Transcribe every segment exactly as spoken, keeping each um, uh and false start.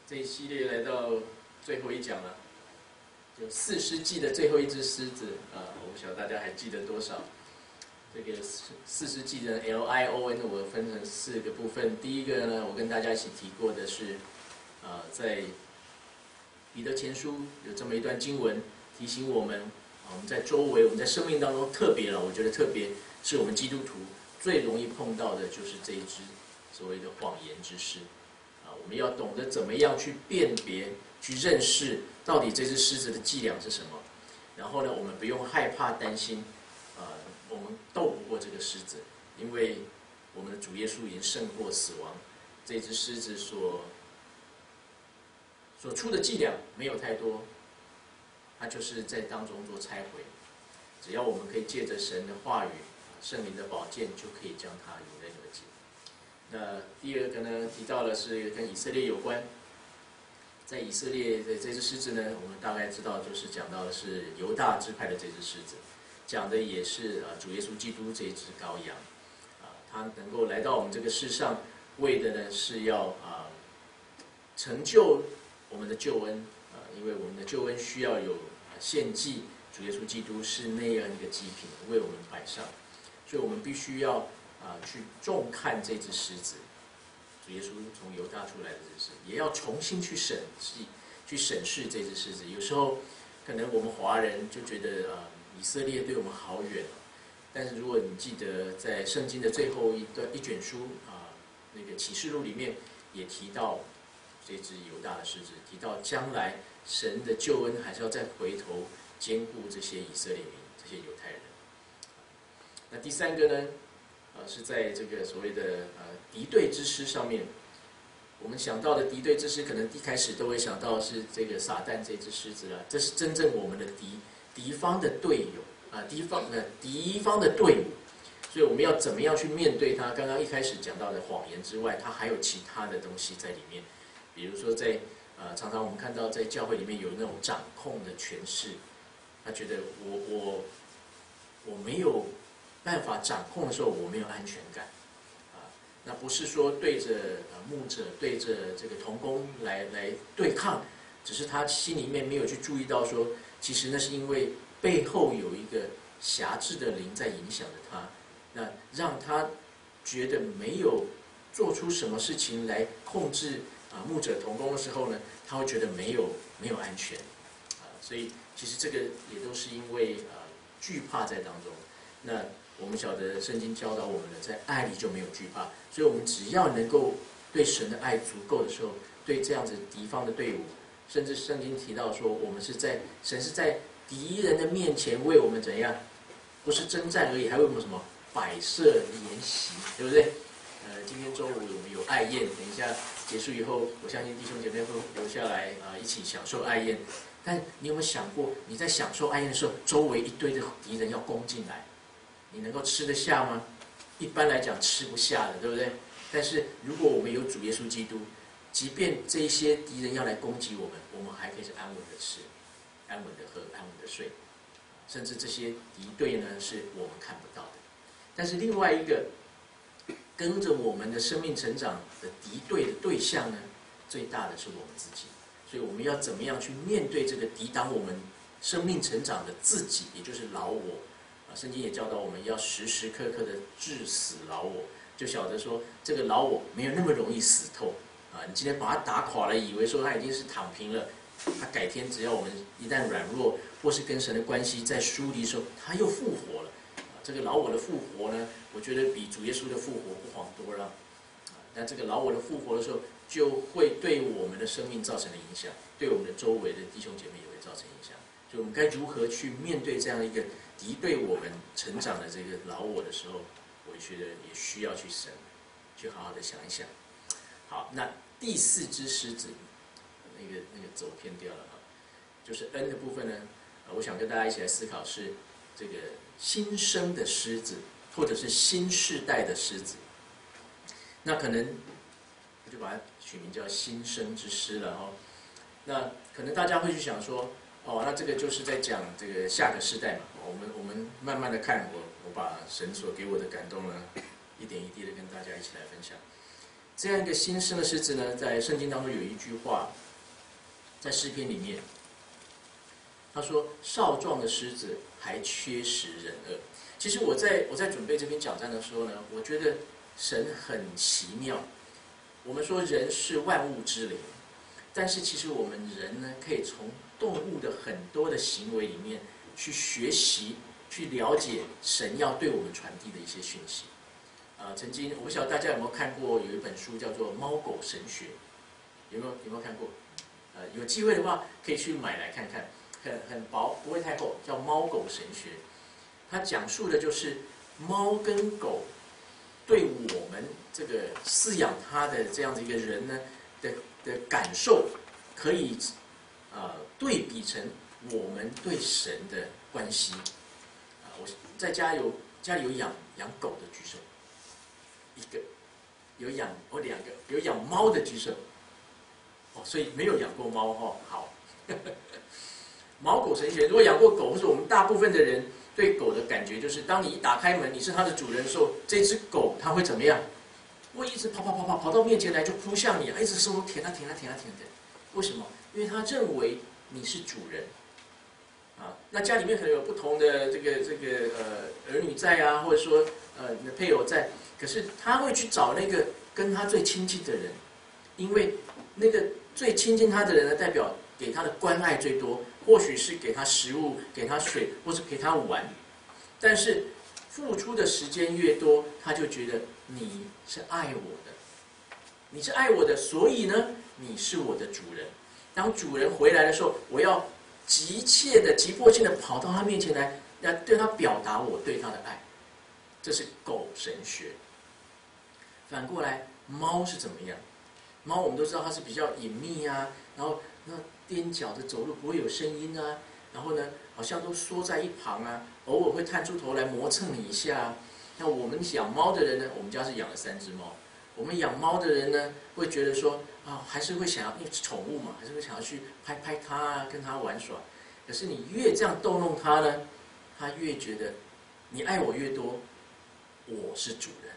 这一系列来到最后一讲了，就四世纪的最后一只狮子啊，我不晓得大家还记得多少？这个四四世纪的 L I O N 我分成四个部分。第一个呢，我跟大家一起提过的是，啊，在彼得前书有这么一段经文提醒我们，啊，我们在周围，我们在生命当中，特别了，我觉得特别是我们基督徒最容易碰到的就是这一只所谓的谎言之狮。啊，我们要懂得怎么样去辨别、去认识到底这只狮子的伎俩是什么。然后呢，我们不用害怕、担心，啊，我们斗不过这个狮子，因为我们的主耶稣已经胜过死亡。这只狮子所所出的伎俩没有太多，它就是在当中做拆毁。只要我们可以借着神的话语、圣灵的宝剑，就可以将它迎刃而解。那第二个呢，提到的是跟以色列有关。在以色列的这只狮子呢，我们大概知道，就是讲到的是犹大支派的这只狮子，讲的也是啊主耶稣基督这一只羔羊，啊，他能够来到我们这个世上，为的呢是要啊成就我们的救恩啊，因为我们的救恩需要有啊献祭，主耶稣基督是那样一个祭品为我们摆上，所以我们必须要啊去重看这只狮子。主耶稣从犹大出来的这只狮子，也要重新去审计、去审视这只狮子。有时候，可能我们华人就觉得啊，以色列对我们好远，但是如果你记得在圣经的最后一段一卷书啊，那个启示录里面也提到这只犹大的狮子，提到将来神的救恩还是要再回头兼顾这些以色列民、这些犹太人。那第三个呢？呃，是在这个所谓的呃敌对之狮上面，我们想到的敌对之狮，可能一开始都会想到是这个撒旦这只狮子了，这是真正我们的敌敌方的队友啊，敌方呃敌方的队伍，所以我们要怎么样去面对它？刚刚一开始讲到的谎言之外，它还有其他的东西在里面，比如说在呃常常我们看到在教会里面有那种掌控的权势，他觉得我我我没有办法掌控的时候，我没有安全感，啊，那不是说对着呃牧者、对着这个同工来来对抗，只是他心里面没有去注意到说，其实那是因为背后有一个辖制的灵在影响着他，那让他觉得没有做出什么事情来控制啊牧者同工的时候呢，他会觉得没有没有安全，啊，所以其实这个也都是因为啊惧怕在当中，那。我们晓得圣经教导我们的，在爱里就没有惧怕，所以我们只要能够对神的爱足够的时候，对这样子敌方的队伍，甚至圣经提到说，我们是在神是在敌人的面前为我们怎样，不是征战而已，还为我们什么摆设筵席，对不对？呃，今天中午我们有爱宴，等一下结束以后，我相信弟兄姐妹会留下来啊、呃，一起享受爱宴。但你有没有想过，你在享受爱宴的时候，周围一堆的敌人要攻进来？你能够吃得下吗？一般来讲吃不下的，对不对？但是如果我们有主耶稣基督，即便这一些敌人要来攻击我们，我们还可以是安稳的吃、安稳的喝、安稳的睡，甚至这些敌对呢是我们看不到的。但是另外一个跟着我们的生命成长的敌对的对象呢，最大的是我们自己。所以我们要怎么样去面对这个抵挡我们生命成长的自己，也就是老我。圣经也教导我们要时时刻刻的治死老我，就晓得说这个老我没有那么容易死透啊！你今天把他打垮了，以为说他已经是躺平了，他改天只要我们一旦软弱，或是跟神的关系在疏离的时候，他又复活了。啊，这个老我的复活呢，我觉得比主耶稣的复活不遑多让。啊，那这个老我的复活的时候，就会对我们的生命造成的影响，对我们的周围的弟兄姐妹也会造成影响。所以我们该如何去面对这样一个敌对我们成长的这个老我的时候，我觉得也需要去审，去好好的想一想。好，那第四只狮子，那个那个走偏掉了哈，就是 N 的部分呢，我想跟大家一起来思考是这个新生的狮子，或者是新世代的狮子。那可能我就把它取名叫新生之狮了哈。那可能大家会去想说，哦，那这个就是在讲这个下个世代嘛。我们我们慢慢的看，我我把神所给我的感动呢，一点一滴的跟大家一起来分享。 这样一个新生的狮子呢，在圣经当中有一句话，在诗篇里面，他说：“少壮的狮子还缺食忍饿。”其实我在我在准备这篇讲章的时候呢，我觉得神很奇妙。我们说人是万物之灵，但是其实我们人呢，可以从动物的很多的行为里面去学习、去了解神要对我们传递的一些讯息。呃，曾经我不晓得大家有没有看过，有一本书叫做《猫狗神学》，有没有有没有看过？呃，有机会的话可以去买来看看，很很薄，不会太厚，叫《猫狗神学》。它讲述的就是猫跟狗对我们这个饲养它的这样的一个人呢的的感受，可以呃对比成我们对神的关系。啊、呃，我在家有家里有养养狗的举手，一个；有养我两个，有养猫的举手。哦，所以没有养过猫哈、哦，好。猫狗神学，如果养过狗，或者我们大部分的人对狗的感觉就是，当你一打开门，你是它的主人的时候，这只狗它会怎么样？会一直跑跑跑跑跑到面前来就扑向你，一直手舔啊舔啊舔啊舔的。为什么？因为它认为你是主人。啊，那家里面可能有不同的这个这个呃儿女在啊，或者说呃你的配偶在，可是他会去找那个跟他最亲近的人，因为那个最亲近他的人呢，代表给他的关爱最多。或许是给他食物，给他水，或是陪他玩，但是付出的时间越多，他就觉得你是爱我的，你是爱我的，所以呢，你是我的主人。当主人回来的时候，我要急切的、急迫性的跑到他面前来，要对他表达我对他的爱。这是狗神学。反过来，猫是怎么样？猫我们都知道它是比较隐秘啊，然后那踮脚的走路不会有声音啊，然后呢，好像都缩在一旁啊，偶尔会探出头来磨蹭你一下啊。那我们养猫的人呢，我们家是养了三只猫。我们养猫的人呢，会觉得说啊，还是会想要，因为宠物嘛，还是会想要去拍拍它啊，跟它玩耍。可是你越这样逗弄它呢，它越觉得你爱我越多，我是主人。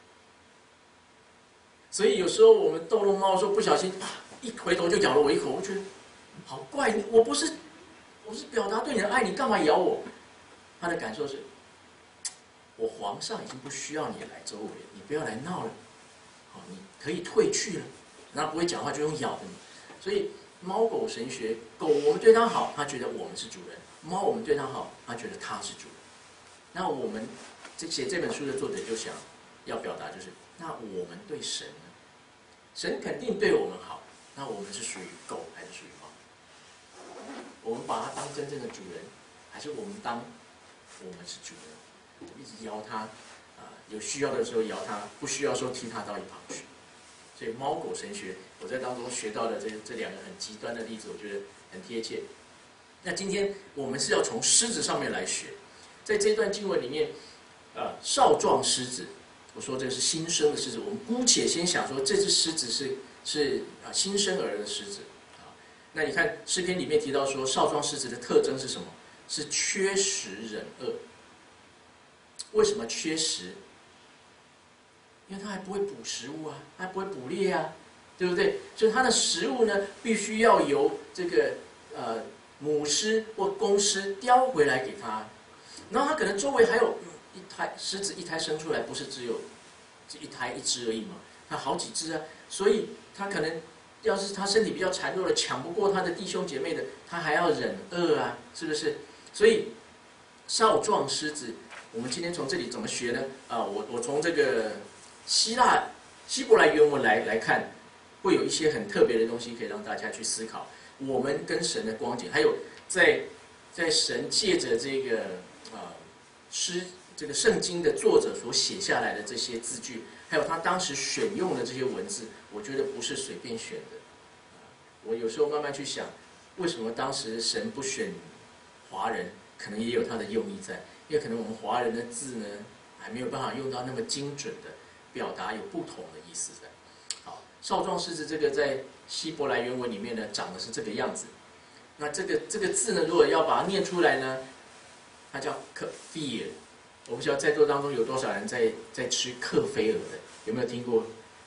所以有时候我们逗弄猫的时候，不小心啊，一回头就咬了我一口，我觉得好怪，我不是，我是表达对你的爱，你干嘛咬我？他的感受是，我皇上已经不需要你来周围，你不要来闹了，好，你可以退去了。那不会讲话就用咬的，所以猫狗神学，狗我们对它好，它觉得我们是主人；猫我们对它好，它觉得它是主人。那我们这写这本书的作者就想要表达就是，那我们对神呢？神肯定对我们好，那我们是属于狗还是属于猫？我们把它当真正的主人，还是我们当我们是主人？一直摇它，啊、呃，有需要的时候摇它，不需要的时候踢它到一旁去。所以猫狗神学，我在当中学到的这这两个很极端的例子，我觉得很贴切。那今天我们是要从狮子上面来学，在这段经文里面，呃，少壮狮子。我说这是新生的狮子，我们姑且先想说这只狮子是是啊新生儿的狮子啊。那你看诗篇里面提到说少壮狮子的特征是什么？是缺食忍饿。为什么缺食？因为它还不会捕食物啊，它还不会捕猎啊，对不对？所以它的食物呢，必须要由这个呃母狮或公狮叼回来给它，然后它可能周围还有。一胎狮子一胎生出来不是只有一胎一只而已嘛，它好几只啊，所以它可能要是它身体比较孱弱的，抢不过它的弟兄姐妹的，它还要忍饿啊，是不是？所以少壮狮子，我们今天从这里怎么学呢？啊，我我从这个希腊希伯来原文来来看，会有一些很特别的东西可以让大家去思考我们跟神的光景，还有在在神借着这个啊诗。这个圣经的作者所写下来的这些字句，还有他当时选用的这些文字，我觉得不是随便选的。我有时候慢慢去想，为什么当时神不选华人，可能也有他的用意在，因为可能我们华人的字呢，还没有办法用到那么精准的表达有不同的意思在。好，少壮狮子这个在希伯来原文里面呢，长的是这个样子。那这个这个字呢，如果要把它念出来呢，它叫 kfir。我不知道在座当中有多少人在在吃克菲尔的，有没有听过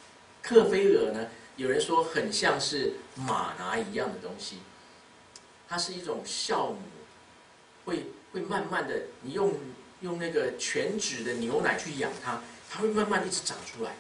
克菲尔呢，有人说很像是马拿一样的东西，它是一种酵母，会会慢慢的，你用用那个全脂的牛奶去养它，它会慢慢一直长出来，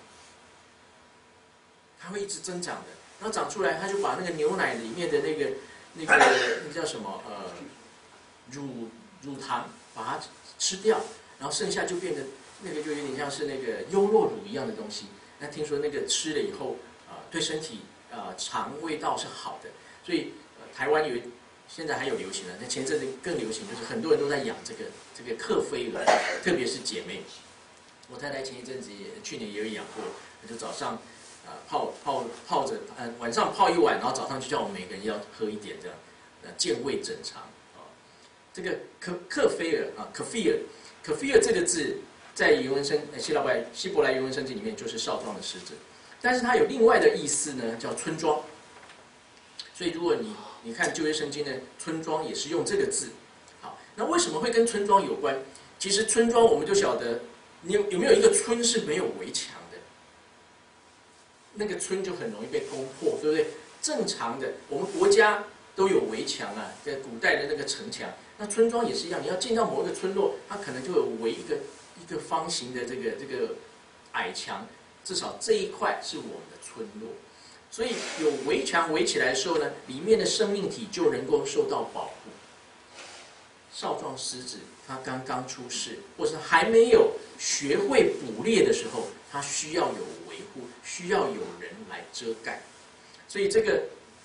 它会一直增长的，然后长出来，它就把那个牛奶里面的那个那个那个叫什么呃乳乳糖把它吃掉，然后剩下就变得那个就有点像是那个优酪乳一样的东西。那听说那个吃了以后啊、呃，对身体啊、呃、肠胃道是好的，所以、呃、台湾有现在还有流行了，那前阵子更流行，就是很多人都在养这个这个克菲尔，特别是姐妹。我太太前一阵子也去年也有养过，就早上啊、呃、泡泡泡着，呃晚上泡一碗，然后早上就叫我们每个人要喝一点这样，呃健胃整肠啊、哦。这个克克菲尔啊，克菲尔，克菲尔这个字在原文圣希腊白希伯来原文圣经里面就是少壮的狮子，但是它有另外的意思呢，叫村庄。所以如果你你看旧约圣经的村庄也是用这个字。好，那为什么会跟村庄有关？其实村庄我们就晓得。你有有没有一个村是没有围墙的？那个村就很容易被攻破，对不对？正常的，我们国家都有围墙啊，在古代的那个城墙，那村庄也是一样。你要进到某一个村落，它可能就有围一个一个方形的这个这个矮墙，至少这一块是我们的村落。所以有围墙围起来的时候呢，里面的生命体就能够受到保护。少壮狮子它刚刚出世，或是还没有学会捕猎的时候，它需要有维护，需要有人来遮盖。所以这个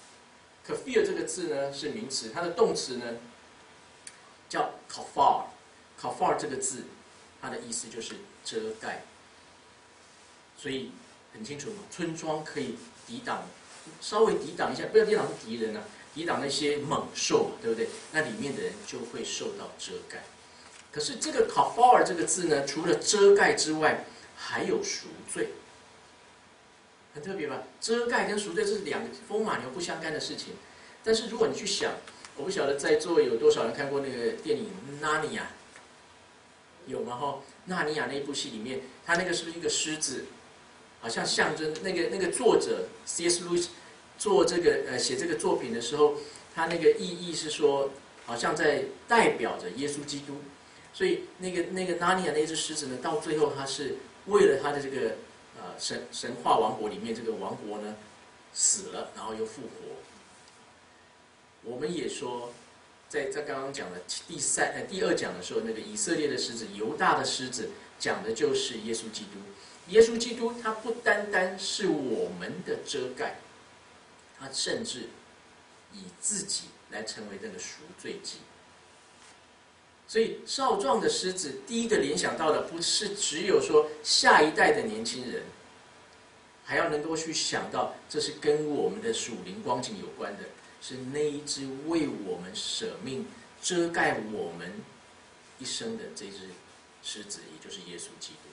kafir 这个字呢是名词，它的动词呢叫 kafar。kafar 这个字，它的意思就是遮盖。所以很清楚嘛，村庄可以抵挡，稍微抵挡一下，不要抵挡敌人啊。抵挡那些猛兽，对不对？那里面的人就会受到遮盖。可是这个 kafar 这个字呢，除了遮盖之外，还有赎罪，很特别吧？遮盖跟赎罪这是两个风马牛不相干的事情。但是如果你去想，我不晓得在座有多少人看过那个电影《纳尼亚》，有吗？哈，纳尼亚那一部戏里面，他那个是不是一个狮子？好像象征那个那个作者 C S Lewis。做这个呃写这个作品的时候，他那个意义是说，好像在代表着耶稣基督，所以那个那个纳尼亚那只狮子呢，到最后他是为了他的这个呃神神话王国里面这个王国呢死了，然后又复活。我们也说，在在刚刚讲的第三呃第二讲的时候，那个以色列的狮子、犹大的狮子，讲的就是耶稣基督。耶稣基督他不单单是我们的遮盖。他甚至以自己来成为这个赎罪祭，所以少壮的狮子第一个联想到的不是只有说下一代的年轻人，还要能够去想到这是跟我们的属灵光景有关的，是那一只为我们舍命、遮盖我们一生的这只狮子，也就是耶稣基督。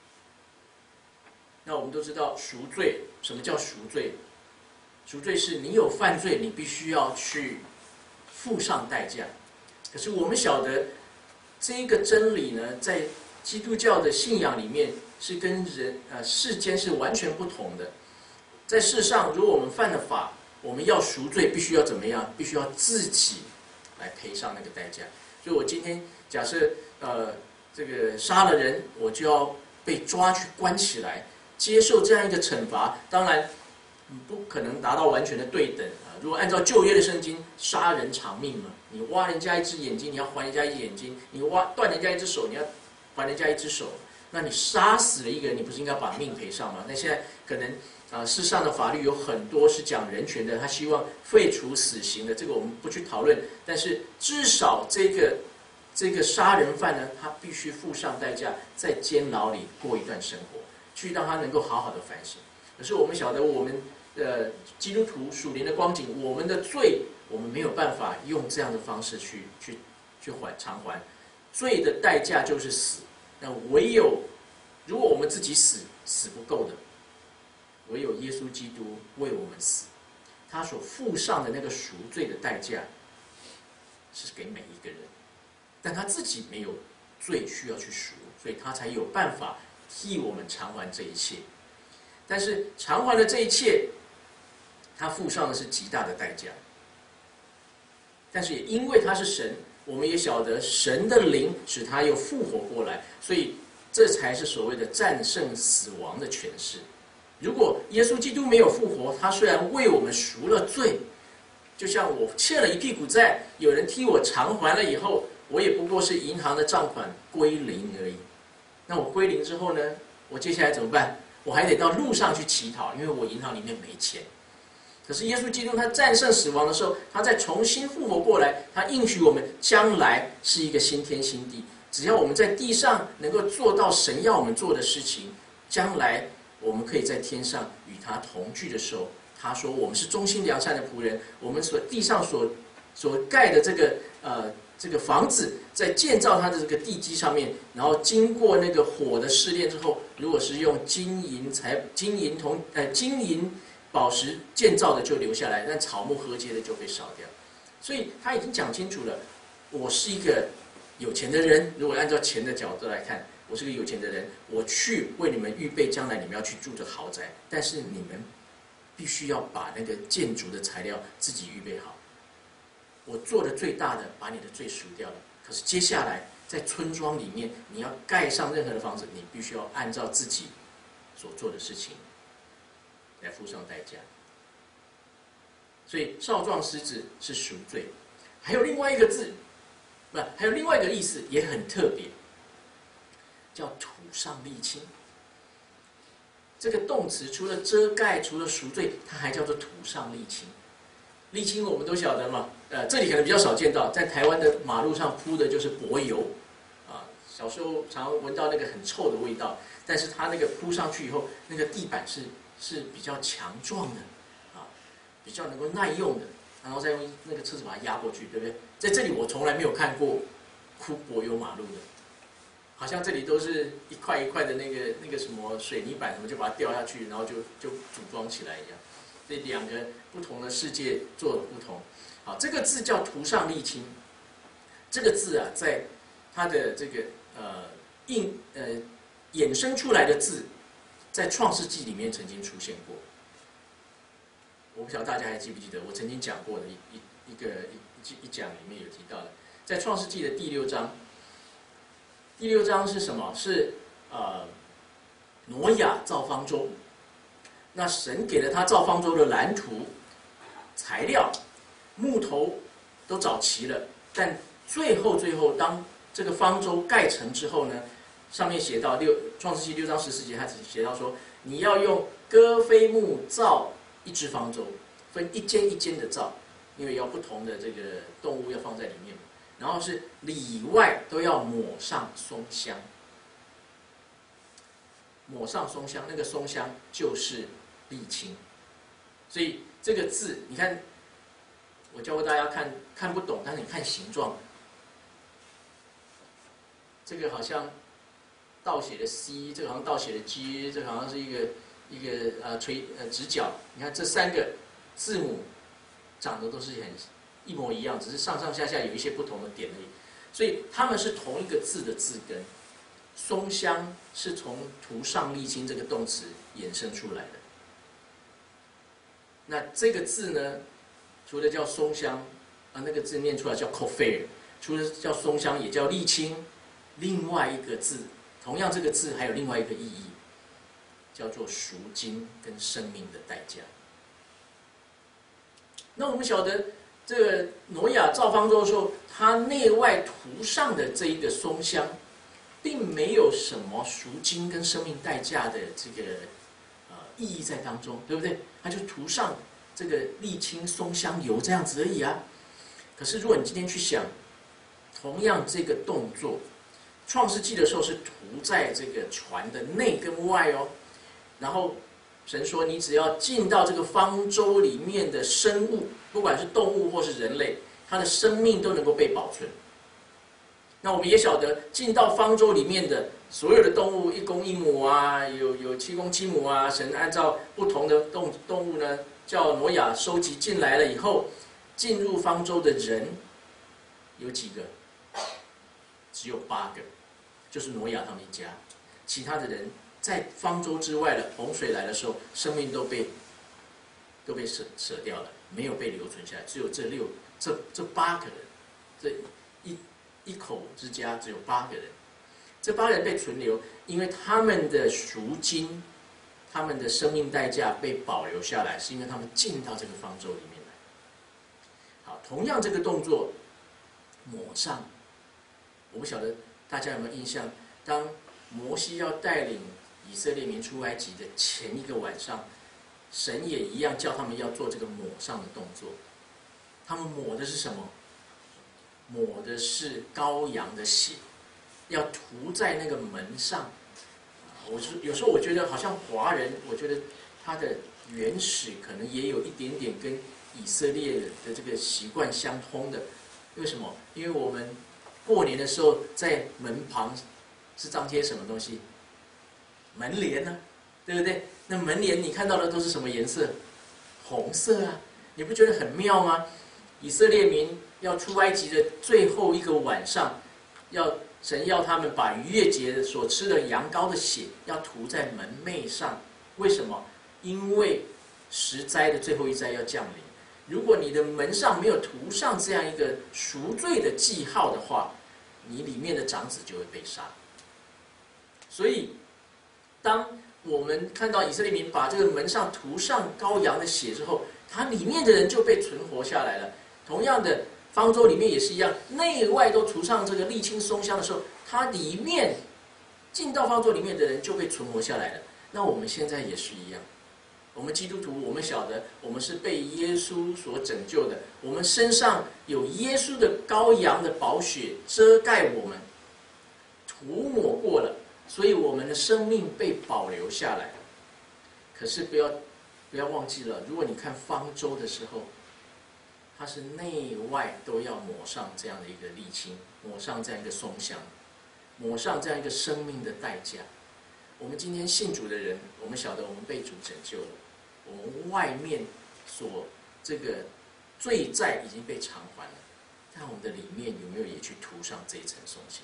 那我们都知道赎罪，什么叫赎罪？赎罪是你有犯罪，你必须要去付上代价。可是我们晓得，这一个真理呢，在基督教的信仰里面是跟人呃世间是完全不同的。在世上，如果我们犯了法，我们要赎罪，必须要怎么样？必须要自己来赔上那个代价。所以我今天假设呃这个杀了人，我就要被抓去关起来，接受这样一个惩罚。当然。不可能达到完全的对等啊！如果按照旧约的圣经，杀人偿命嘛，你挖人家一只眼睛，你要还人家一只眼睛；你挖断人家一只手，你要还人家一只手。那你杀死了一个人，你不是应该把命赔上吗？那现在可能啊，世上的法律有很多是讲人权的，他希望废除死刑的，这个我们不去讨论。但是至少这个这个杀人犯呢，他必须付上代价，在监牢里过一段生活，去让他能够好好的反省。可是我们晓得，我们呃基督徒属灵的光景，我们的罪，我们没有办法用这样的方式去去去还偿还。罪的代价就是死。那唯有如果我们自己死死不够的，唯有耶稣基督为我们死，他所付上的那个赎罪的代价是给每一个人，但他自己没有罪需要去赎，所以他才有办法替我们偿还这一切。 但是偿还了这一切，他付上的是极大的代价。但是也因为他是神，我们也晓得神的灵使他又复活过来，所以这才是所谓的战胜死亡的诠释。如果耶稣基督没有复活，他虽然为我们赎了罪，就像我欠了一屁股债，有人替我偿还了以后，我也不过是银行的账款归零而已。那我归零之后呢，我接下来怎么办？我还得到路上去乞讨，因为我银行里面没钱。可是耶稣基督他战胜死亡的时候，他再重新复活过来，他应许我们将来是一个新天新地。只要我们在地上能够做到神要我们做的事情，将来我们可以在天上与他同聚的时候，他说我们是忠心良善的仆人，我们所地上所所盖的这个呃这个房子，在建造它的这个地基上面，然后经过那个火的试炼之后，如果是用金银财金银铜呃金银宝石建造的就留下来，但草木禾秸的就被烧掉。所以他已经讲清楚了，我是一个有钱的人，如果按照钱的角度来看，我是个有钱的人，我去为你们预备将来你们要去住的豪宅，但是你们必须要把那个建筑的材料自己预备好。我做的最大的，把你的罪赎掉了。可是接下来在村庄里面，你要盖上任何的房子，你必须要按照自己所做的事情来付上代价。所以少壮狮子是赎罪，还有另外一个字，不，还有另外一个意思也很特别，叫土上沥青。这个动词除了遮盖，除了赎罪，它还叫做土上沥青。沥青我们都晓得嘛，呃，这里可能比较少见到，在台湾的马路上铺的就是柏油，啊，小时候常闻到那个很臭的味道，但是它那个铺上去以后，那个地板是是比较强壮的，啊，比较能够耐用的，然后再用那个车子把它压过去，对不对？在这里我从来没有看过铺柏油马路的，好像这里都是一块一块的那个那个什么水泥板，什么就把它掉下去，然后就就组装起来一样。这两个不同的世界做的不同。好，这个字叫涂上沥青。这个字啊，在它的这个呃印呃衍生出来的字，在创世纪里面曾经出现过。我不晓得大家还记不记得，我曾经讲过的一一一个一一讲里面有提到的，在创世纪的第六章。第六章是什么？是呃挪亚造方舟。那神给了他造方舟的蓝图、材料、木头都找齐了，但最后最后，当这个方舟盖成之后呢，上面写到六创世纪六章十四节，他只写到说，你要用歌斐木造一只方舟，分一间一间的造，因为要不同的这个动物要放在里面，然后是里外都要抹上松香，抹上松香，那个松香就是沥青。所以这个字，你看，我教过大家看看不懂，但是你看形状，这个好像倒写的 C， 这个好像倒写的 G， 这个好像是一个一个呃垂呃直角。你看这三个字母长得都是很一模一样，只是上上下下有一些不同的点而已。所以它们是同一个字的字根。松香是从涂上沥青这个动词衍生出来的。那这个字呢，除了叫松香，啊，那个字念出来叫 kofir， 除了叫松香，也叫沥青。另外一个字，同样这个字还有另外一个意义，叫做赎金跟生命的代价。那我们晓得，这个挪亚造方舟的时候，他内外涂上的这一个松香，并没有什么赎金跟生命代价的这个呃意义在当中，对不对？他就涂上这个沥青、松香油这样子而已啊。可是如果你今天去想，同样这个动作，创世纪的时候是涂在这个船的内跟外哦，然后神说，你只要进到这个方舟里面的生物，不管是动物或是人类，它的生命都能够被保存。那我们也晓得，进到方舟里面的所有的动物，一公一母啊，有有七公七母啊，神按照不同的动动物呢，叫挪亚收集进来了以后，进入方舟的人有几个？只有八个，就是挪亚他们一家，其他的人在方舟之外了，洪水来的时候，生命都被都被舍舍掉了，没有被留存下来，只有这六这这八个人，这一一口之家只有八个人，这八个人被存留，因为他们的赎金，他们的生命代价被保留下来，是因为他们进到这个方舟里面来。好，同样这个动作，抹上，我不晓得大家有没有印象，当摩西要带领以色列民出埃及的前一个晚上，神也一样叫他们要做这个抹上的动作。他们抹的是什么？抹的是羔羊的血，要涂在那个门上。我是有时候我觉得好像华人，我觉得他的原始可能也有一点点跟以色列的这个习惯相通的。为什么？因为我们过年的时候在门旁是张贴什么东西？门帘呢、啊，对不对？那门帘你看到的都是什么颜色？红色啊！你不觉得很妙吗？以色列民要出埃及的最后一个晚上，要神要他们把逾越节所吃的羊羔的血要涂在门楣上。为什么？因为十灾的最后一灾要降临。如果你的门上没有涂上这样一个赎罪的记号的话，你里面的长子就会被杀。所以，当我们看到以色列民把这个门上涂上羔羊的血之后，它里面的人就被存活下来了。同样的，方舟里面也是一样，内外都涂上这个沥青松香的时候，它里面进到方舟里面的人就被存活下来了。那我们现在也是一样，我们基督徒，我们晓得我们是被耶稣所拯救的，我们身上有耶稣的羔羊的宝血遮盖我们，涂抹过了，所以我们的生命被保留下来。可是不要不要忘记了，如果你看方舟的时候，它是内外都要抹上这样的一个沥青，抹上这样一个松香，抹上这样一个生命的代价。我们今天信主的人，我们晓得我们被主拯救了，我们外面所这个罪债已经被偿还了，但我们的里面有没有也去涂上这一层松香？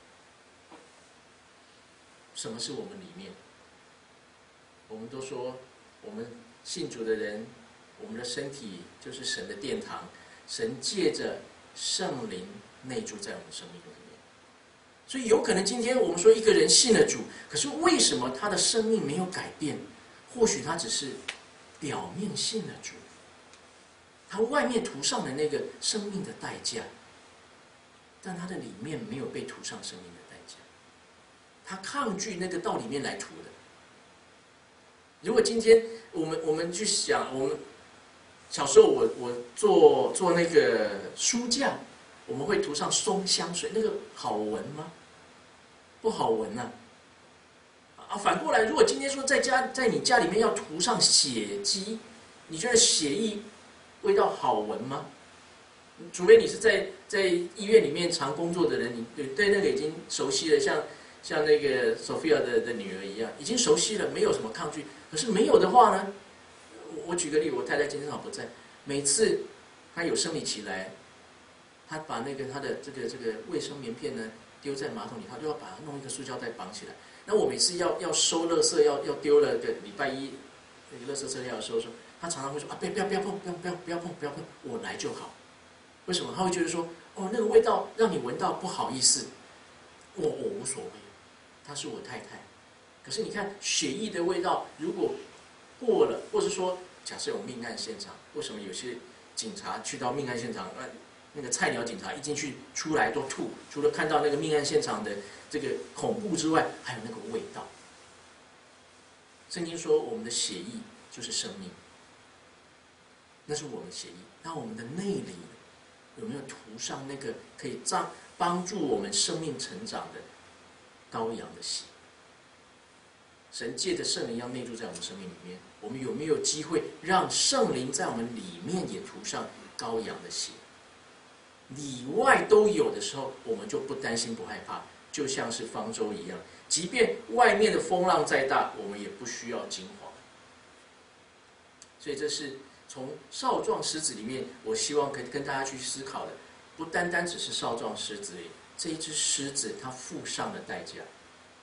什么是我们里面？我们都说，我们信主的人，我们的身体就是神的殿堂，神借着圣灵内住在我们生命里面。所以有可能今天我们说一个人信了主，可是为什么他的生命没有改变？或许他只是表面信了主，他外面涂上了那个生命的代价，但他的里面没有被涂上生命的代价，他抗拒那个到里面来涂的。如果今天我们我们去想，我们小时候我我做做那个书架，我们会涂上松香水，那个好闻吗？不好闻啊！啊，反过来，如果今天说在家在你家里面要涂上血迹，你觉得血液味道好闻吗？除非你是在在医院里面常工作的人，你对对那个已经熟悉了，像像那个 Sophia 的的女儿一样，已经熟悉了，没有什么抗拒。可是没有的话呢？我举个例，我太太今天好不在，每次她有生理期来，她把那个她的这个这个卫生棉片呢丢在马桶里，她就要把它弄一个塑胶袋绑起来。那我每次要要收垃圾，要要丢了个礼拜一那个垃圾车要收的时候，她常常会说啊，不要不要不要碰，不要不要不要碰不要碰，我来就好。为什么？她会觉得说，哦，那个味道让你闻到不好意思，我我无所谓，她是我太太。可是你看血液的味道，如果过了，或是说假设有命案现场，为什么有些警察去到命案现场，那那个菜鸟警察一进去出来都吐？除了看到那个命案现场的这个恐怖之外，还有那个味道。圣经说我们的血液就是生命，那是我们的血液。那我们的内里有没有涂上那个可以帮帮助我们生命成长的羔羊的血？神借着圣灵要内住在我们生命里面，我们有没有机会让圣灵在我们里面也涂上羔羊的血？里外都有的时候，我们就不担心不害怕，就像是方舟一样，即便外面的风浪再大，我们也不需要惊慌。所以这是从少壮狮子里面，我希望可以跟大家去思考的，不单单只是少壮狮子，这一只狮子它付上了代价，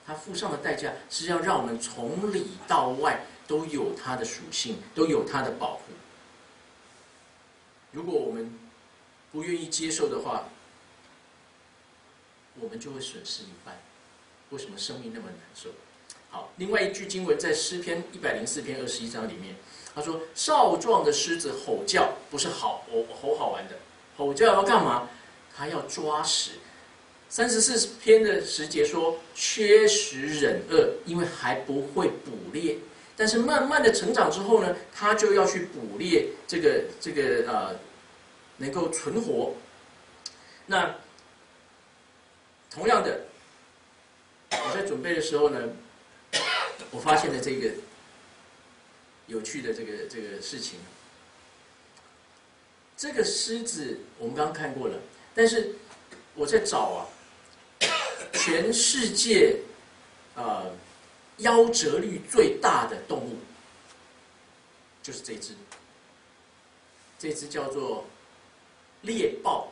他付上的代价是要让我们从里到外都有它的属性，都有它的保护。如果我们不愿意接受的话，我们就会损失一半。为什么生命那么难受？好，另外一句经文在诗篇一百零四篇二十一章里面，他说：“少壮的狮子吼叫，不是好吼吼好玩的，吼叫要干嘛？他要抓食。”三十四篇的十节说：“缺食忍饿，因为还不会捕猎。但是慢慢的成长之后呢，他就要去捕猎，这个这个呃，能够存活。”那同样的，我在准备的时候呢，我发现了这个有趣的这个这个事情。这个狮子我们刚刚看过了，但是我在找啊，全世界呃夭折率最大的动物，就是这只，这只叫做猎豹，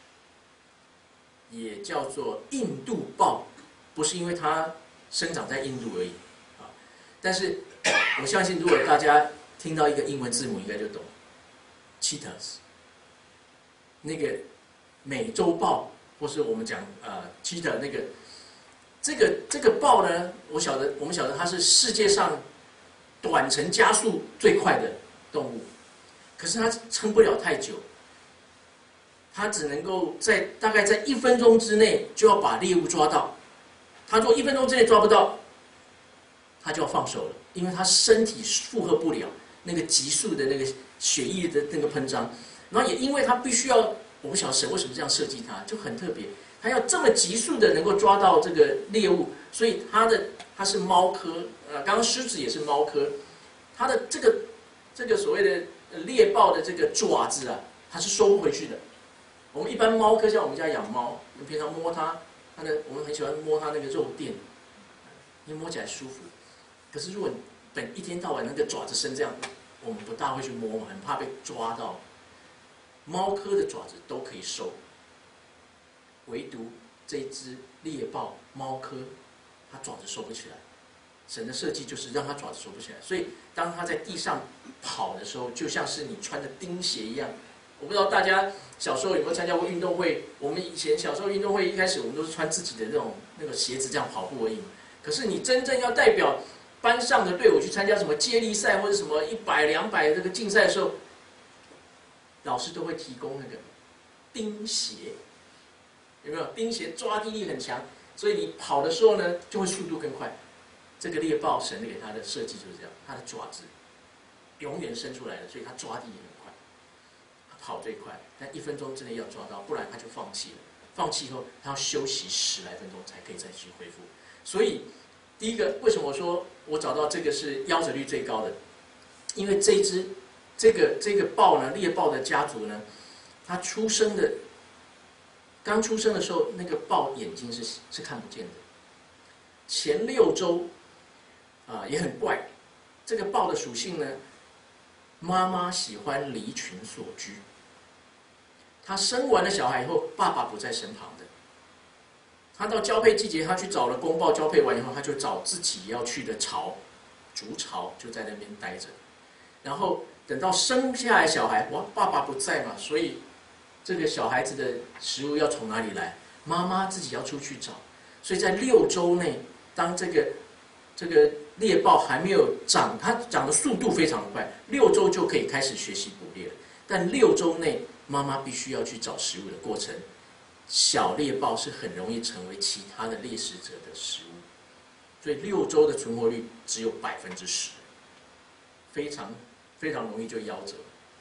也叫做印度豹，不是因为它生长在印度而已啊。但是我相信，如果大家听到一个英文字母，应该就懂 ，cheetahs。那个美洲豹，或是我们讲呃 cheetah 那个，这个这个豹呢，我晓得我们晓得它是世界上短程加速最快的动物，可是它撑不了太久。他只能够在大概在一分钟之内就要把猎物抓到，他如果一分钟之内抓不到，他就要放手了，因为他身体负荷不了那个急速的那个血液的那个喷张，然后也因为他必须要，我不晓得神为什么这样设计他，就很特别，他要这么急速的能够抓到这个猎物，所以他的他是猫科，呃，刚刚狮子也是猫科，他的这个这个所谓的猎豹的这个爪子啊，它是收不回去的。我们一般猫科，像我们家养猫，我们平常摸它，它的我们很喜欢摸它那个肉垫，因为摸起来舒服。可是如果本一天到晚那个爪子伸这样，我们不大会去摸，很怕被抓到。猫科的爪子都可以收，唯独这只猎豹猫科，它爪子收不起来。神的设计就是让它爪子收不起来，所以当它在地上跑的时候，就像是你穿的钉鞋一样。我不知道大家小时候有没有参加过运动会？我们以前小时候运动会一开始我们都是穿自己的那种那个鞋子这样跑步而已。可是你真正要代表班上的队伍去参加什么接力赛或者什么一百、两百这个竞赛的时候，老师都会提供那个钉鞋，有没有？钉鞋抓地力很强，所以你跑的时候呢就会速度更快。这个猎豹神给它的设计就是这样，它的爪子永远伸出来的，所以它抓地力很快。跑最快，但一分钟之内要抓到，不然他就放弃了。放弃以后，他要休息十来分钟才可以再去恢复。所以，第一个，为什么我说我找到这个是夭折率最高的？因为这一只这个这个豹呢，猎豹的家族呢，它出生的刚出生的时候，那个豹眼睛是是看不见的。前六周啊、呃、也很怪，这个豹的属性呢，妈妈喜欢离群索居。他生完了小孩以后，爸爸不在身旁的。他到交配季节，他去找了公豹交配完以后，他就找自己要去的巢，筑巢就在那边待着。然后等到生下来小孩，哇，爸爸不在嘛，所以这个小孩子的食物要从哪里来？妈妈自己要出去找。所以在六周内，当这个这个猎豹还没有长，它长的速度非常快，六周就可以开始学习捕猎了。但六周内，妈妈必须要去找食物的过程，小猎豹是很容易成为其他的猎食者的食物，所以六周的存活率只有百分之十，非常非常容易就夭折。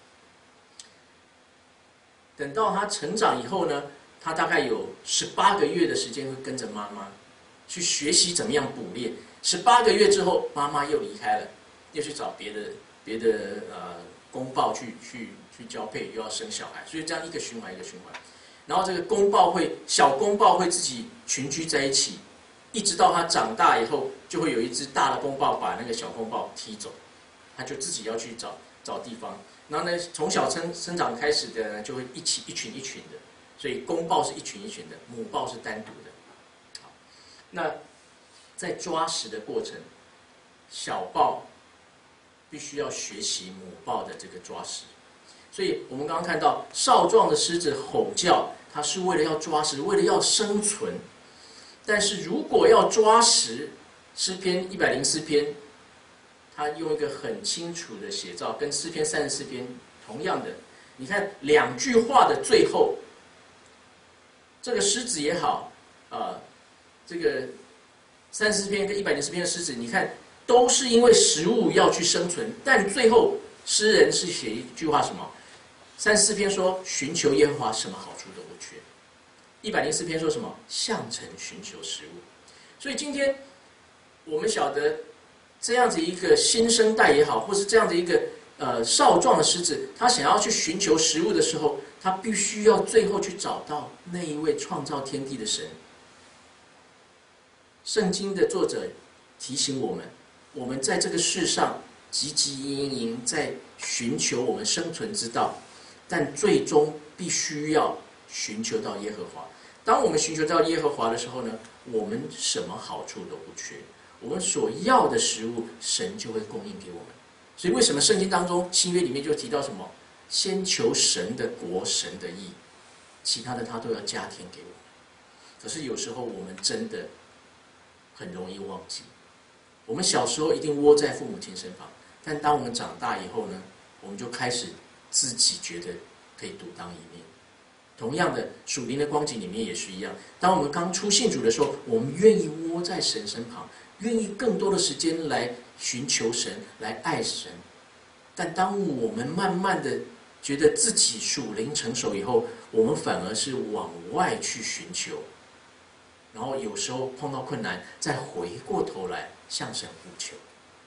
等到它成长以后呢，它大概有十八个月的时间会跟着妈妈去学习怎么样捕猎。十八个月之后，妈妈又离开了，又去找别的别的呃公豹去去。去交配又要生小孩，所以这样一个循环一个循环，然后这个公豹会小公豹会自己群居在一起，一直到它长大以后，就会有一只大的公豹把那个小公豹踢走，它就自己要去找找地方。然后呢，从小生生长开始的呢，就会一起一群一群的，所以公豹是一群一群的，母豹是单独的。好，那在抓食的过程，小豹必须要学习母豹的这个抓食。所以我们刚刚看到少壮的狮子吼叫，它是为了要抓食，为了要生存。但是如果要抓食，诗篇一百零四篇，它用一个很清楚的写照，跟诗篇三十四篇同样的。你看两句话的最后，这个狮子也好，啊、呃，这个三十四篇跟一百零四篇的狮子，你看都是因为食物要去生存，但最后诗人是写一句话什么？三十四篇说寻求耶和华，什么好处都不缺；一百零四篇说什么？向臣寻求食物。所以今天我们晓得，这样子一个新生代也好，或是这样的一个呃少壮的狮子，他想要去寻求食物的时候，他必须要最后去找到那一位创造天地的神。圣经的作者提醒我们，我们在这个世上汲汲营营在寻求我们生存之道，但最终必须要寻求到耶和华。当我们寻求到耶和华的时候呢，我们什么好处都不缺，我们所要的食物，神就会供应给我们。所以为什么圣经当中新约里面就提到什么？先求神的国，神的义，其他的他都要加添给我们。可是有时候我们真的很容易忘记，我们小时候一定窝在父母亲身旁，但当我们长大以后呢，我们就开始自己觉得可以独当一面。同样的，属灵的光景里面也是一样。当我们刚出信主的时候，我们愿意窝在神身旁，愿意更多的时间来寻求神，来爱神。但当我们慢慢的觉得自己属灵成熟以后，我们反而是往外去寻求，然后有时候碰到困难，再回过头来向神呼求。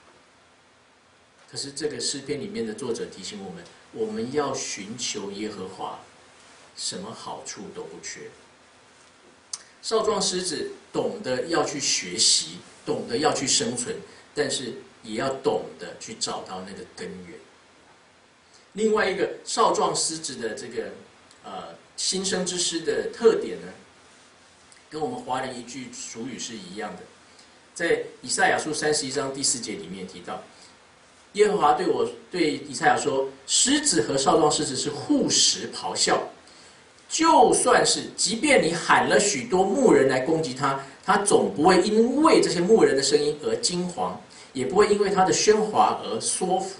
可是这个诗篇里面的作者提醒我们，我们要寻求耶和华，什么好处都不缺。少壮狮子懂得要去学习，懂得要去生存，但是也要懂得去找到那个根源。另外一个少壮狮子的这个呃新生之狮的特点呢，跟我们华人一句俗语是一样的。在以赛亚书三十一章第四节里面提到，耶和华对我对以赛亚说：“狮子和少壮狮子是护食咆哮，就算是即便你喊了许多牧人来攻击他，他总不会因为这些牧人的声音而惊惶，也不会因为他的喧哗而缩伏。”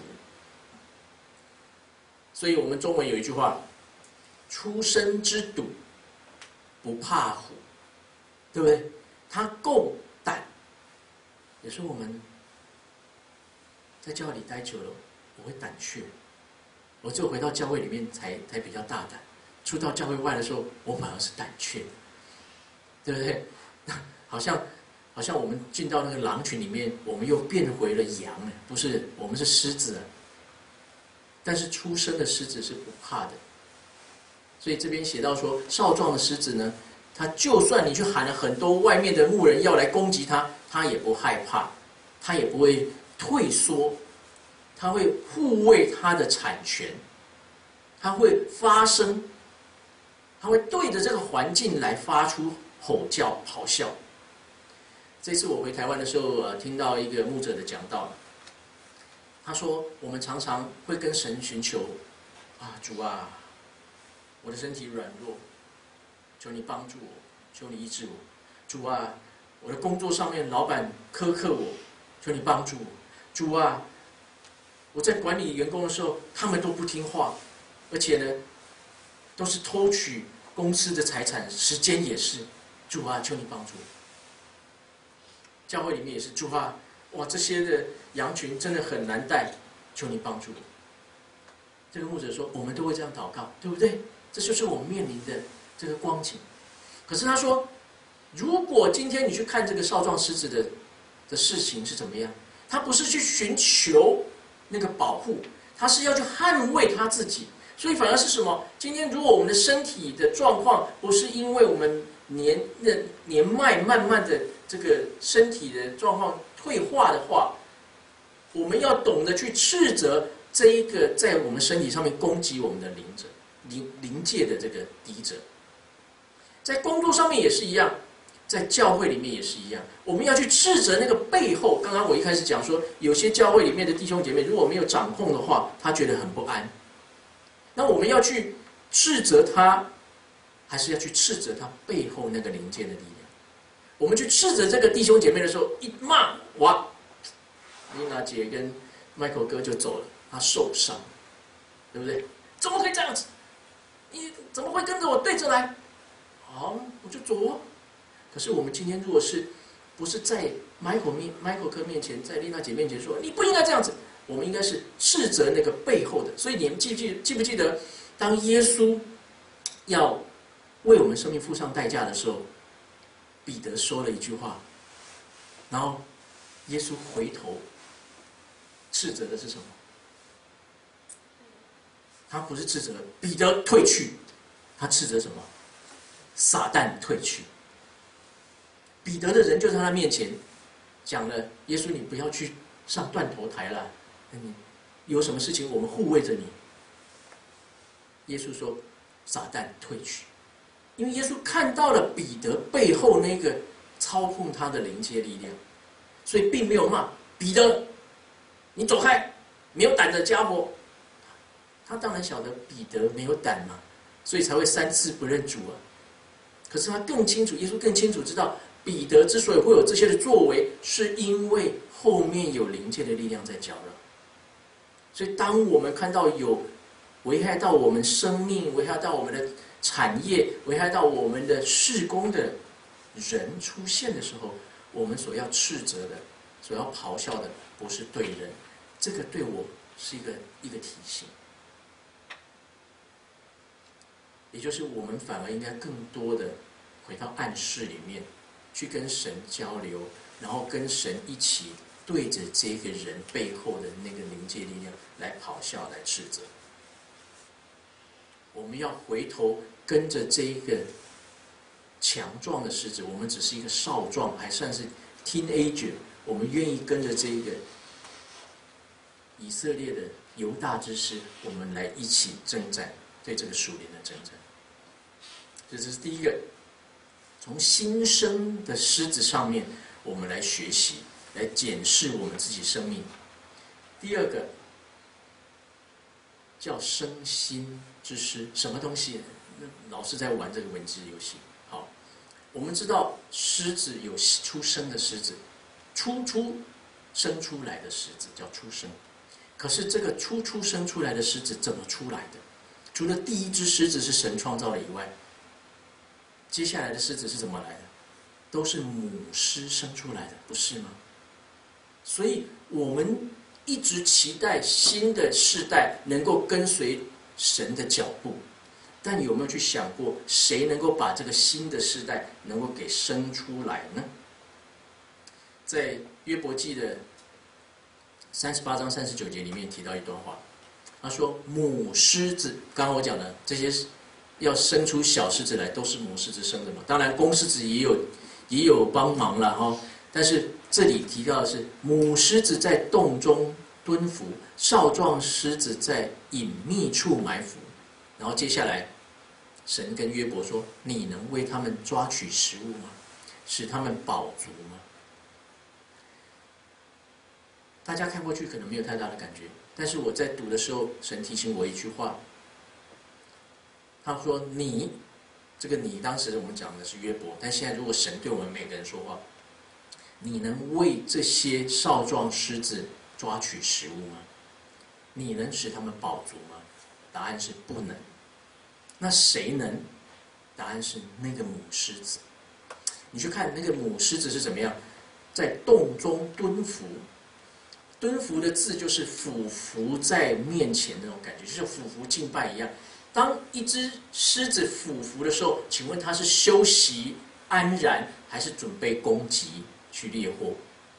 所以我们中文有一句话：“初生之犊不怕虎”，对不对？他够胆。有时候我们在教会里待久了，我会胆怯，我只有回到教会里面才才比较大胆。出到教会外的时候，我反而是胆怯，对不对？好像好像我们进到那个狼群里面，我们又变回了羊了，不是，我们是狮子了。但是出生的狮子是不怕的，所以这边写到说，少壮的狮子呢，他就算你去喊了很多外面的牧人要来攻击他，他也不害怕，他也不会退缩，他会护卫他的产权，他会发声，他会对着这个环境来发出吼叫、咆哮。这次我回台湾的时候，呃，听到一个牧者的讲道。他说：“我们常常会跟神寻求，啊，主啊，我的身体软弱，求你帮助我，求你医治我。主啊，我的工作上面老板苛刻我，求你帮助我。主啊，我在管理员工的时候，他们都不听话，而且呢，都是偷取公司的财产，时间也是。主啊，求你帮助我。教会里面也是，主啊。”哇，这些的羊群真的很难带，求你帮助我。这个牧者说，我们都会这样祷告，对不对？这就是我们面临的这个光景。可是他说，如果今天你去看这个少壮狮子的的事情是怎么样，他不是去寻求那个保护，他是要去捍卫他自己。所以反而是什么？今天如果我们的身体的状况不是因为我们年那年迈慢慢的这个身体的状况退化的话，我们要懂得去斥责这一个在我们身体上面攻击我们的灵者、灵灵界的这个敌者。在工作上面也是一样， 在教会里面也是一样，我们要去斥责那个背后。刚刚我一开始讲说，有些教会里面的弟兄姐妹如果没有掌控的话，他觉得很不安。那我们要去斥责他，还是要去斥责他背后那个灵界的力量？我们去斥责这个弟兄姐妹的时候，一骂，哇，丽娜姐跟 Michael 哥就走了，他受伤，对不对？怎么可以这样子？你怎么会跟着我对着来？好，我就走啊。可是我们今天如果是不是在 Michael 面 Michael 哥面前，在丽娜姐面前说你不应该这样子，我们应该是斥责那个背后的。所以你们记不记记不记得，当耶稣要为我们生命付上代价的时候，彼得说了一句话，然后耶稣回头斥责的是什么？他不是斥责彼得退去，他斥责什么？撒旦退去。彼得的人就在他面前讲了：耶稣，你不要去上断头台了，你有什么事情我们护卫着你。耶稣说：撒旦退去。因为耶稣看到了彼得背后那个操控他的灵界力量，所以并没有骂彼得，你走开，没有胆的家伙。他当然晓得彼得没有胆嘛，所以才会三次不认主啊。可是他更清楚，耶稣更清楚知道，彼得之所以会有这些的作为，是因为后面有灵界的力量在搅扰。所以当我们看到有危害到我们生命、危害到我们的产业、危害到我们的事工的人出现的时候，我们所要斥责的、所要咆哮的，不是对人，这个对我是一个一个提醒。也就是我们反而应该更多的回到暗室里面，去跟神交流，然后跟神一起对着这个人背后的那个灵界力量来咆哮、来斥责。我们要回头跟着这一个强壮的狮子，我们只是一个少壮，还算是 teenager， 我们愿意跟着这一个以色列的犹大之狮，我们来一起征战，对这个属灵的征战。这是第一个，从新生的狮子上面，我们来学习，来检视我们自己生命。第二个叫生心之狮，什么东西？老是在玩这个文字游戏。好，我们知道狮子有出生的狮子，初出生出来的狮子叫出生。可是这个初出生出来的狮子怎么出来的？除了第一只狮子是神创造了以外，接下来的狮子是怎么来的？都是母狮生出来的，不是吗？所以我们一直期待新的世代能够跟随神的脚步，但有没有去想过，谁能够把这个新的世代能够给生出来呢？在约伯记的三十八章三十九节里面提到一段话，他说母狮子，刚刚我讲的这些要生出小狮子来，都是母狮子生的嘛。当然公狮子也有也有帮忙了哈，但是这里提到的是母狮子在洞中蹲伏，少壮狮子在隐秘处埋伏。然后接下来神跟约伯说：你能为他们抓取食物吗？使他们饱足吗？大家看过去可能没有太大的感觉，但是我在读的时候，神提醒我一句话，他说你，这个你当时我们讲的是约伯，但现在如果神对我们每个人说话，你能为这些少壮狮子抓取食物吗？你能使他们饱足吗？答案是不能。那谁能？答案是那个母狮子。你去看那个母狮子是怎么样，在洞中蹲伏。蹲伏的字就是俯伏在面前那种感觉，就像俯伏敬拜一样。当一只狮子俯伏的时候，请问它是休息安然，还是准备攻击去猎获？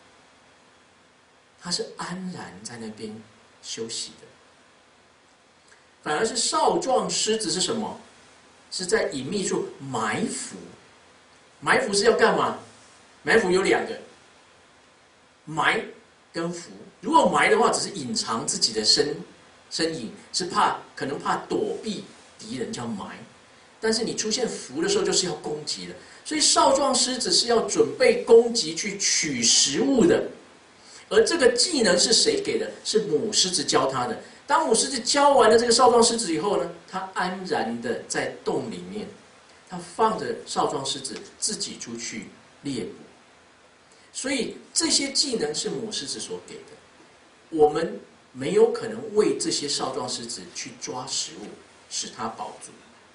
它是安然在那边休息的。反而是少壮狮子是什么？是在隐秘处埋伏。埋伏是要干嘛？埋伏有两个，埋跟伏。如果埋的话，只是隐藏自己的身身影，是怕可能怕躲避敌人叫埋。 但是你出现福的时候，就是要攻击了。所以少壮狮子是要准备攻击去取食物的，而这个技能是谁给的？是母狮子教他的。当母狮子教完了这个少壮狮子以后呢，他安然的在洞里面，他放着少壮狮子自己出去猎捕。所以这些技能是母狮子所给的，我们没有可能为这些少壮狮子去抓食物，使它饱足。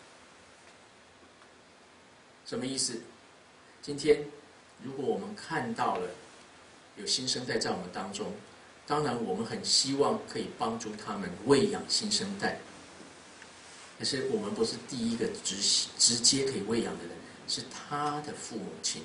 什么意思？今天如果我们看到了有新生代在我们当中，当然我们很希望可以帮助他们喂养新生代，可是我们不是第一个直直接可以喂养的人，是他的父母亲。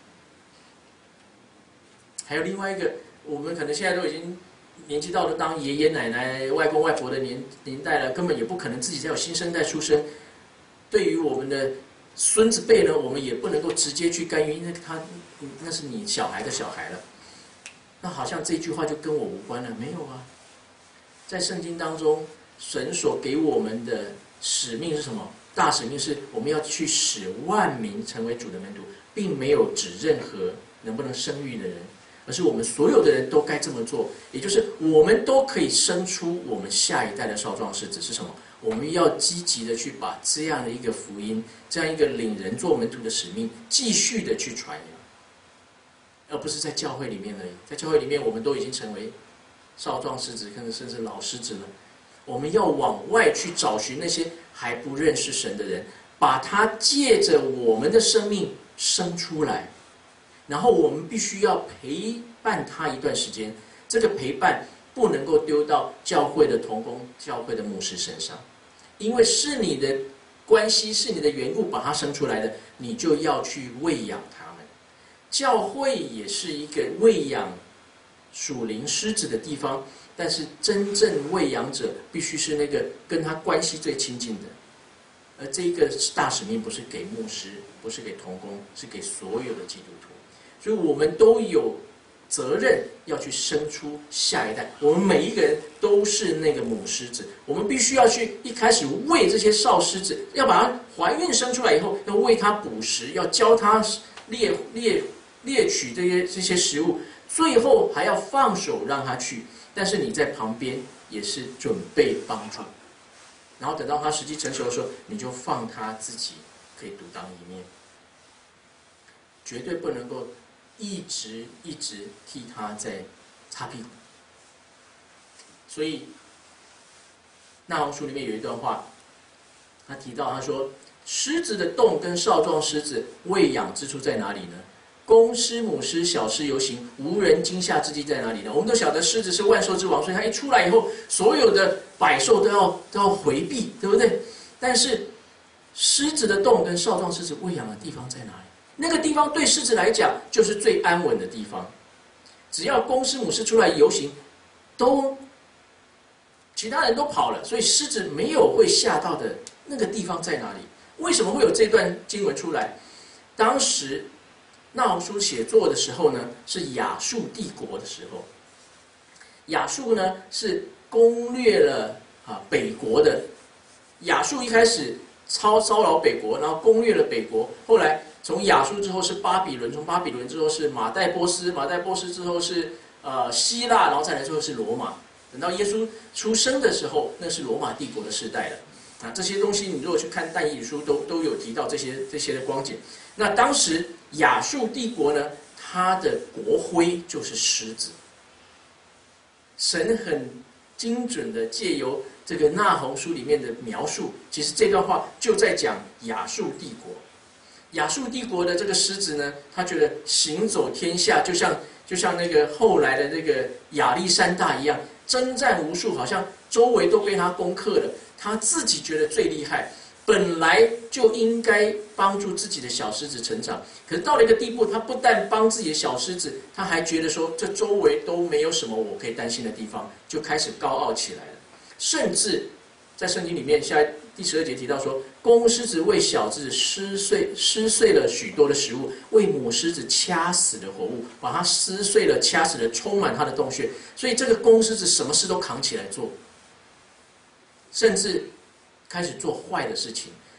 还有另外一个，我们可能现在都已经年纪到了当爷爷奶奶、外公外婆的年年代了，根本也不可能自己再有新生代出生。对于我们的孙子辈呢，我们也不能够直接去干预，因为他那是你小孩的小孩了。那好像这句话就跟我无关了，没有啊。在圣经当中，神所给我们的使命是什么？大使命是我们要去使万民成为主的门徒，并没有指任何能不能生育的人，而是我们所有的人都该这么做，也就是我们都可以生出我们下一代的少壮狮子。是什么？我们要积极的去把这样的一个福音，这样一个领人做门徒的使命，继续的去传扬，而不是在教会里面而已。在教会里面，我们都已经成为少壮狮子，可能甚至老狮子了。我们要往外去找寻那些还不认识神的人，把他借着我们的生命生出来，然后我们必须要陪伴他一段时间。这个陪伴不能够丢到教会的同工、教会的牧师身上，因为是你的关系，是你的缘故把他生出来的，你就要去喂养他们。教会也是一个喂养属灵狮子的地方，但是真正喂养者必须是那个跟他关系最亲近的。而这个大使命不是给牧师，不是给同工，是给所有的基督徒。所以我们都有责任要去生出下一代，我们每一个人都是那个母狮子，我们必须要去一开始喂这些少狮子，要把它怀孕生出来以后，要喂它捕食，要教它猎猎猎取这些这些食物，最后还要放手让它去，但是你在旁边也是准备帮助，然后等到它时机成熟的时候，你就放它自己可以独当一面，绝对不能够一直一直替他在擦屁股。所以那鸿书里面有一段话，他提到他说，狮子的洞跟少壮狮子喂养之处在哪里呢？公狮、母狮、小狮游行，无人惊吓之地在哪里呢？我们都晓得狮子是万兽之王，所以它一出来以后，所有的百兽都要都要回避，对不对？但是狮子的洞跟少壮狮子喂养的地方在哪里？那个地方对狮子来讲就是最安稳的地方，只要公狮母狮出来游行，都其他人都跑了，所以狮子没有会吓到的那个地方在哪里？为什么会有这段经文出来？当时那鸿书写作的时候呢，是亚述帝国的时候，亚述呢是攻略了啊北国的，亚述一开始超骚扰北国，然后攻略了北国，后来从亚述之后是巴比伦，从巴比伦之后是马代波斯，马代波斯之后是呃希腊，然后再来最后是罗马。等到耶稣出生的时候，那是罗马帝国的时代了。啊，这些东西你如果去看但以理书，都都有提到这些这些的光景。那当时亚述帝国呢，它的国徽就是狮子。神很精准的借由这个那鸿书里面的描述，其实这段话就在讲亚述帝国。亚述帝国的这个狮子呢，他觉得行走天下，就像就像那个后来的那个亚历山大一样，征战无数，好像周围都被他攻克了。他自己觉得最厉害，本来就应该帮助自己的小狮子成长，可是到了一个地步，他不但帮自己的小狮子，他还觉得说这周围都没有什么我可以担心的地方，就开始高傲起来了。甚至在圣经里面，下第十二节提到说，公狮子为小狮子撕碎撕碎了许多的食物，为母狮子掐死了活物，把它撕碎了、掐死了，充满它的洞穴。所以这个公狮子什么事都扛起来做，甚至开始做坏的事情。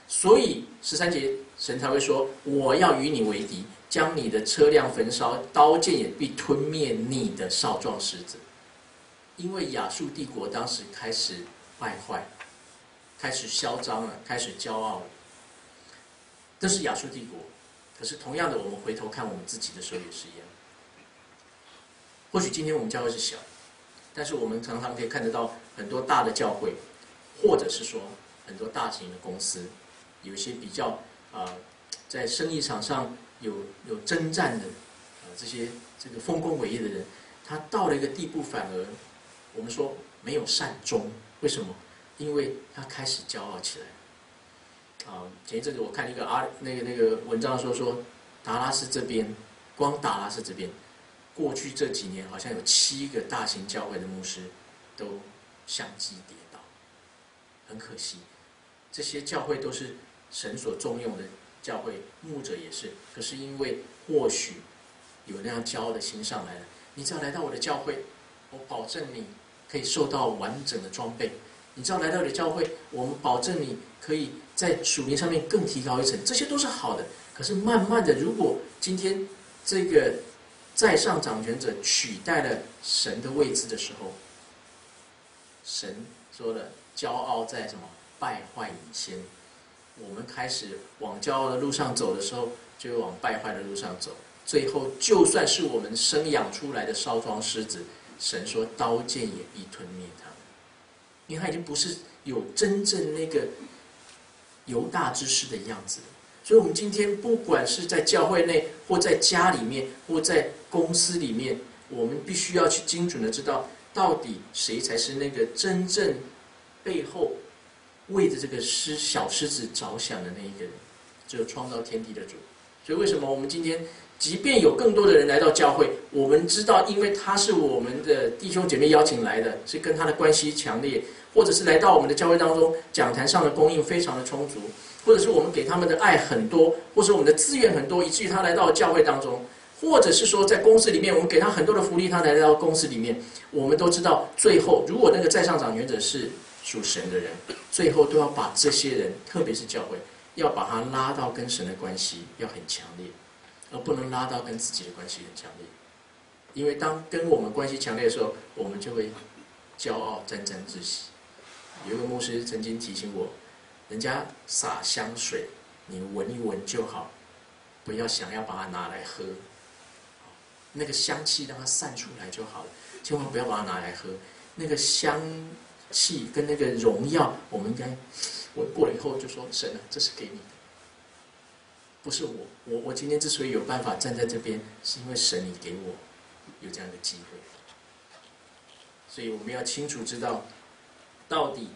所以十三节神才会说：“我要与你为敌，将你的车辆焚烧，刀剑也必吞灭你的少壮狮子。”因为亚述帝国当时开始败坏，开始嚣张了，开始骄傲了。这是亚述帝国。可是同样的，我们回头看我们自己的时候也是一样。或许今天我们教会是小，但是我们常常可以看得到很多大的教会，或者是说很多大型的公司，有一些比较啊、呃，在生意场上有有征战的啊、呃、这些这个丰功伟业的人，他到了一个地步，反而我们说没有善终。为什么？因为他开始骄傲起来。啊，前一阵子我看一个阿那个那个文章说说，达拉斯这边，光达拉斯这边，过去这几年好像有七个大型教会的牧师都相继跌倒，很可惜。这些教会都是神所重用的教会，牧者也是。可是因为或许有那样骄傲的心上来了，你只要来到我的教会，我保证你可以受到完整的装备。你知道来到你的教会，我们保证你可以在属灵上面更提高一层，这些都是好的。可是慢慢的，如果今天这个在上掌权者取代了神的位置的时候，神说了，骄傲在什么败坏以先。我们开始往骄傲的路上走的时候，就会往败坏的路上走。最后，就算是我们生养出来的少壮狮子，神说刀剑也必吞灭他们。因为他已经不是有真正那个犹大之师的样子了。所以我们今天不管是在教会内，或在家里面，或在公司里面，我们必须要去精准的知道，到底谁才是那个真正背后为着这个狮小狮子着想的那一个人，只有创造天地的主。所以为什么我们今天即便有更多的人来到教会，我们知道，因为他是我们的弟兄姐妹邀请来的，是跟他的关系强烈，或者是来到我们的教会当中，讲坛上的供应非常的充足，或者是我们给他们的爱很多，或者我们的资源很多，以至于他来到教会当中，或者是说在公司里面，我们给他很多的福利，他来到公司里面，我们都知道，最后如果那个在上掌权者是属神的人，最后都要把这些人，特别是教会，要把他拉到跟神的关系要很强烈，而不能拉到跟自己的关系很强烈。因为当跟我们关系强烈的时候，我们就会骄傲沾沾自喜。有一个牧师曾经提醒我，人家洒香水，你闻一闻就好，不要想要把它拿来喝。那个香气让它散出来就好了，千万不要把它拿来喝。那个香气跟那个荣耀，我们应该闻过了以后就说：神啊，这是给你的，不是我。我我今天之所以有办法站在这边，是因为神你给我有这样的机会。所以我们要清楚知道，到底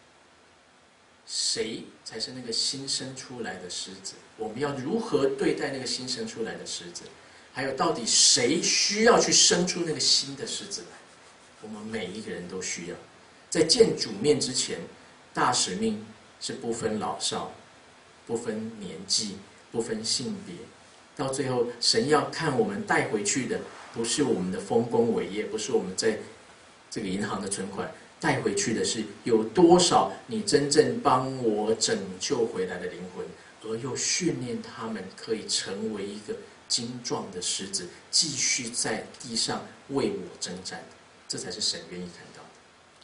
谁才是那个新生出来的狮子？我们要如何对待那个新生出来的狮子？还有，到底谁需要去生出那个新的狮子来？我们每一个人都需要。在见主面之前，大使命是不分老少，不分年纪，不分性别。到最后，神要看我们带回去的，不是我们的丰功伟业，不是我们在这个银行的存款，带回去的是有多少你真正帮我拯救回来的灵魂，而又训练他们可以成为一个精壮的狮子，继续在地上为我征战，这才是神愿意看到的。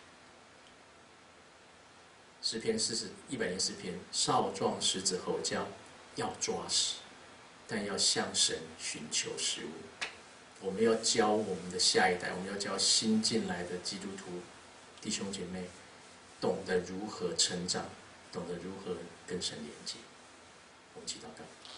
诗篇四十一百零四篇，少壮狮子吼叫，要抓食，但要向神寻求食物。我们要教我们的下一代，我们要教新进来的基督徒弟兄姐妹，懂得如何成长，懂得如何跟神连接。我们祈祷告。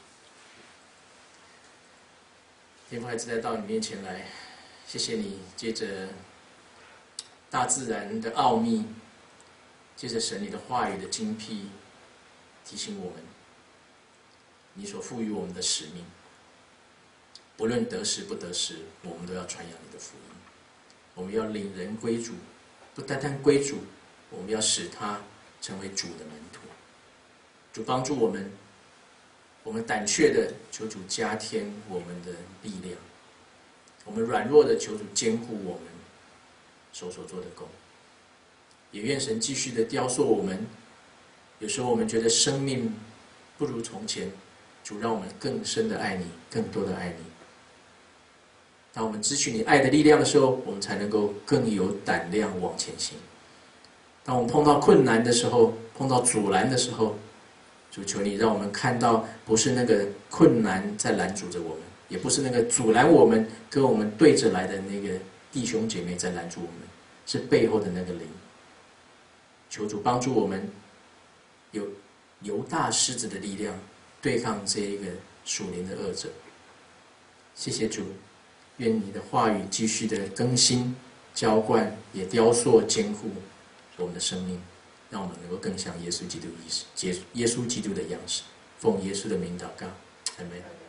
天父孩子来到你面前来，谢谢你借着大自然的奥秘，借着神你的话语的精辟，提醒我们你所赋予我们的使命。不论得时不得时，我们都要传扬你的福音。我们要领人归主，不单单归主，我们要使他成为主的门徒。主帮助我们，我们胆怯的，求主加添我们的力量；我们软弱的，求主坚固我们手所做的工。也愿神继续的雕塑我们， 有时候我们觉得生命不如从前，主让我们更深的爱你，更多的爱你。当我们支取你爱的力量的时候，我们才能够更有胆量往前行。当我们碰到困难的时候，碰到阻拦的时候，主求你让我们看到，不是那个困难在拦阻着我们，也不是那个阻拦我们跟我们对着来的那个弟兄姐妹在拦阻我们，是背后的那个灵。求主帮助我们有犹大狮子的力量，对抗这一个属灵的恶者。谢谢主，愿你的话语继续的更新、浇灌，也雕塑、坚固我们的生命，让我们能够更像耶稣基督意识，耶稣基督的样式。奉耶稣的名祷告，阿们。